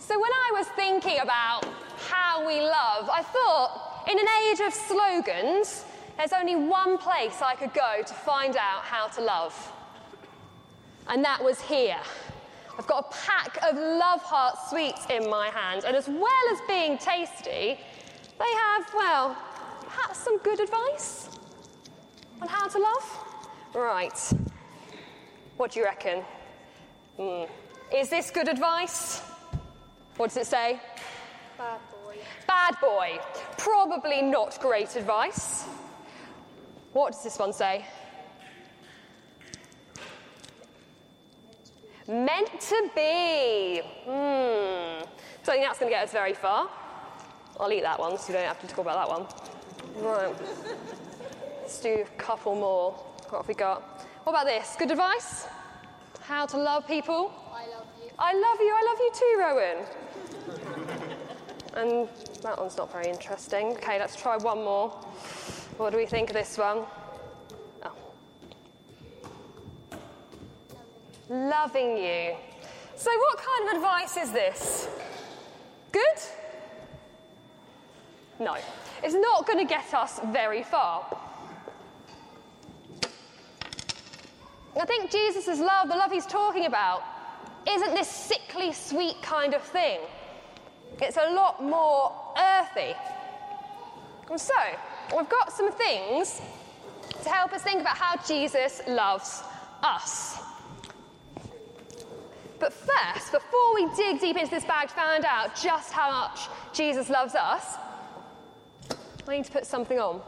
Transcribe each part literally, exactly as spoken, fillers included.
So when I was thinking about how we love, I thought, in an age of slogans, there's only one place I could go to find out how to love. And that was here. I've got a pack of Love Heart sweets in my hand, and as well as being tasty, they have, well, perhaps some good advice on how to love? Right. What do you reckon? Hmm. Is this good advice? What does it say? Bad boy. Bad boy. Probably not great advice. What does this one say? Meant to be. Hmm. Don't think that's going to get us very far. I'll eat that one so we don't have to talk about that one. Right. Let's do a couple more. What have we got? What about this? Good advice? How to love people? I love you. I love you. I love you too, Rowan. And that one's not very interesting. Okay, let's try one more. What do we think of this one? Oh. Loving you. So what kind of advice is this? Good? No. It's not going to get us very far. I think Jesus' love, the love he's talking about, isn't this sickly sweet kind of thing. It's a lot more earthy. And so, we've got some things to help us think about how Jesus loves us. But first, before we dig deep into this bag to find out just how much Jesus loves us, I need to put something on.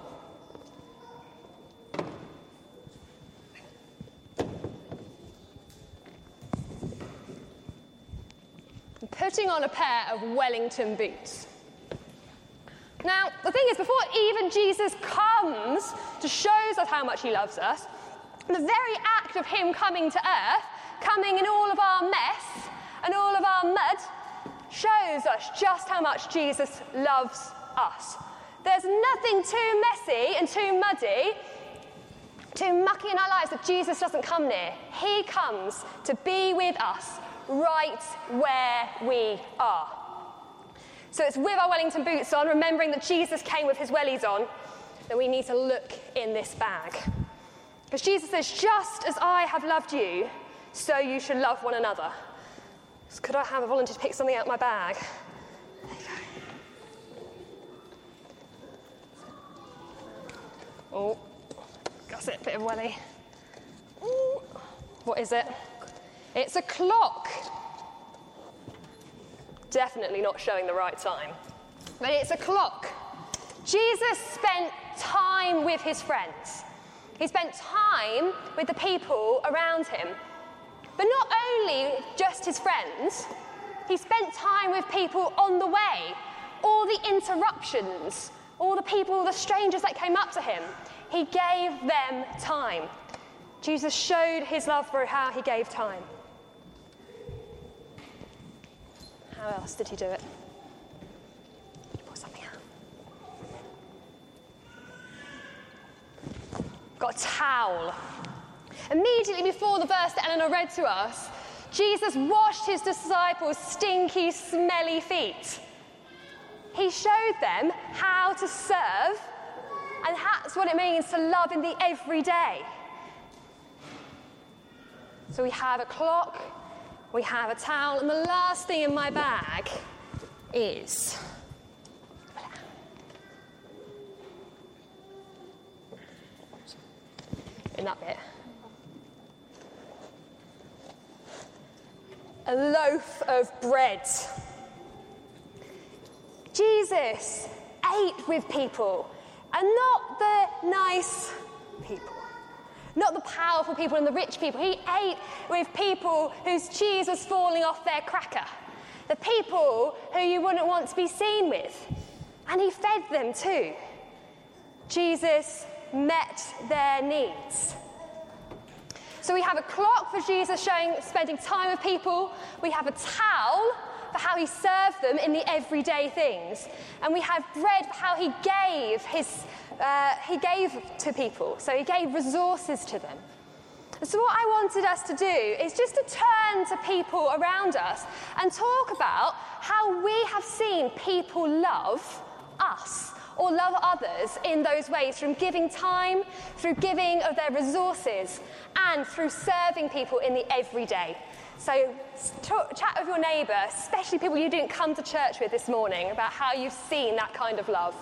I'm putting on a pair of Wellington boots. Now, the thing is, before even Jesus comes to show us how much he loves us, the very act of him coming to earth, coming in all of our mess and all of our mud, shows us just how much Jesus loves us. There's nothing too messy and too muddy, too mucky in our lives that Jesus doesn't come near. He comes to be with us right where we are. So it's with our Wellington boots on, remembering that Jesus came with his wellies on, that we need to look in this bag. Because Jesus says, just as I have loved you, so you should love one another. So could I have a volunteer to pick something out of my bag? There you go. Oh, that's it, bit of welly. Ooh. What is it? It's a clock. Definitely not showing the right time. But it's a clock. Jesus spent time with his friends. He spent time with the people around him. But not only just his friends, he spent time with people on the way. All the interruptions, all the people, the strangers that came up to him, he gave them time. Jesus showed his love for how he gave time. How else did he do it? Pull something out. Got a towel. Immediately before the verse that Eleanor read to us, Jesus washed his disciples' stinky, smelly feet. He showed them how to serve, and that's what it means to love in the everyday. So we have a clock, we have a towel, and the last thing in my bag is in that bit. A loaf of bread. Jesus ate with people, and not the nice people. Not the powerful people and the rich people. He ate with people whose cheese was falling off their cracker. The people who you wouldn't want to be seen with. And he fed them too. Jesus met their needs. So we have a clock for Jesus showing, spending time with people. We have a towel for how he served them in the everyday things. And we have bread for how he gave his Uh, he gave to people, so he gave resources to them. So what I wanted us to do is just to turn to people around us and talk about how we have seen people love us or love others in those ways, from giving time, through giving of their resources, and through serving people in the everyday. So talk, chat with your neighbour, especially people you didn't come to church with this morning, about how you've seen that kind of love.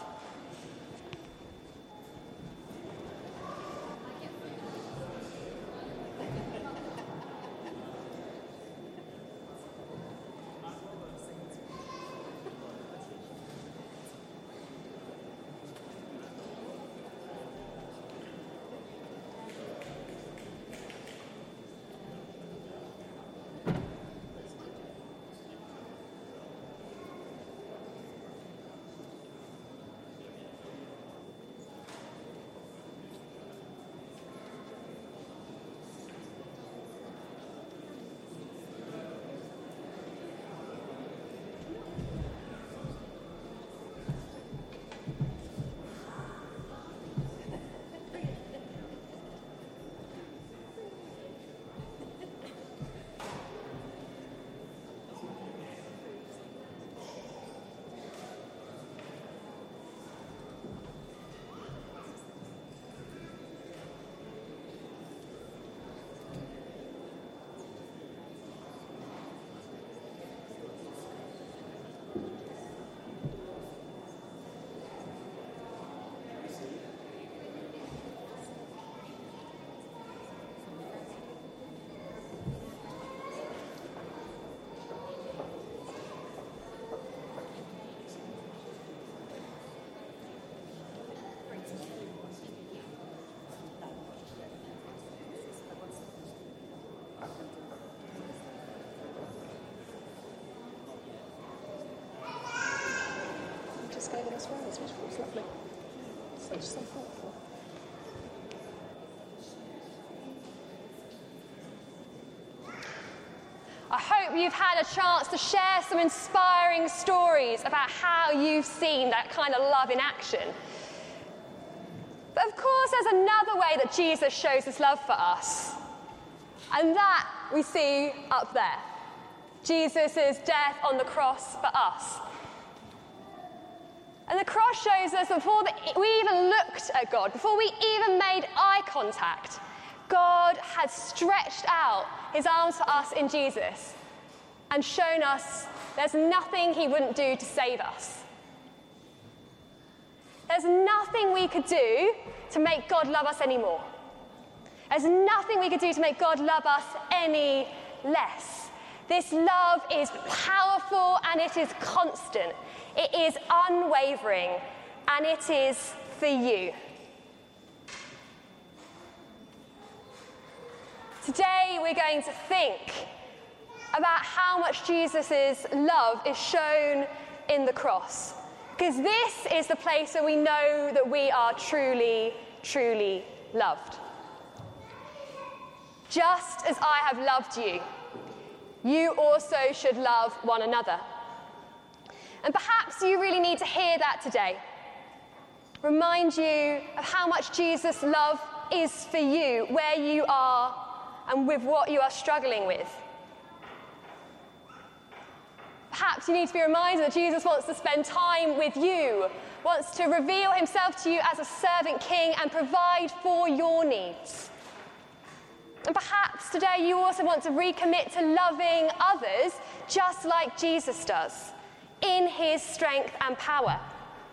Which was lovely. So just so thoughtful. I hope you've had a chance to share some inspiring stories about how you've seen that kind of love in action. But of course, there's another way that Jesus shows his love for us. And that we see up there. Jesus' death on the cross for us. And the cross shows us that before the, we even looked at God, before we even made eye contact, God had stretched out his arms for us in Jesus and shown us there's nothing he wouldn't do to save us. There's nothing we could do to make God love us anymore. There's nothing we could do to make God love us any less. This love is powerful and it is constant. It is unwavering, and it is for you. Today we're going to think about how much Jesus' love is shown in the cross. Because this is the place where we know that we are truly, truly loved. Just as I have loved you, you also should love one another. And perhaps you really need to hear that today. Remind you of how much Jesus' love is for you, where you are, and with what you are struggling with. Perhaps you need to be reminded that Jesus wants to spend time with you, wants to reveal himself to you as a servant king and provide for your needs. And perhaps today you also want to recommit to loving others just like Jesus does, in his strength and power.